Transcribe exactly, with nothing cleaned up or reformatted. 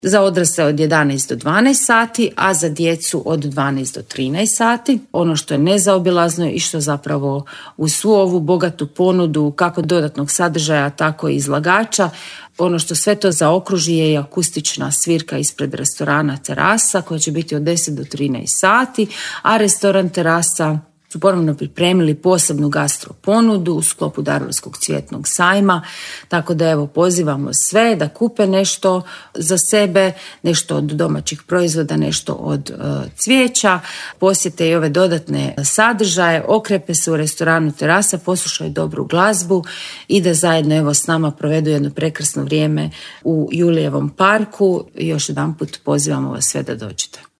Za odrasle od jedanaest do dvanaest sati, a za djecu od dvanaest do trinaest sati. Ono što je nezaobilazno i što zapravo uz svu ovu bogatu ponudu kako dodatnog sadržaja, tako i izlagača, ono što sve to zaokruži je i akustična svirka ispred restorana Terasa koja će biti od deset do trinaest sati, a restoran Terasa su ponovno pripremili posebnu gastro ponudu u sklopu Daruvskog cvjetnog sajma, tako da evo pozivamo sve da kupe nešto za sebe, nešto od domaćih proizvoda, nešto od uh, cvijeća, posjete i ove dodatne sadržaje, okrepe se u restoranu Terasa, poslušaju dobru glazbu i da zajedno evo s nama provedu jedno prekrasno vrijeme u Julijevom parku. I još jedanput pozivamo vas sve da dođete.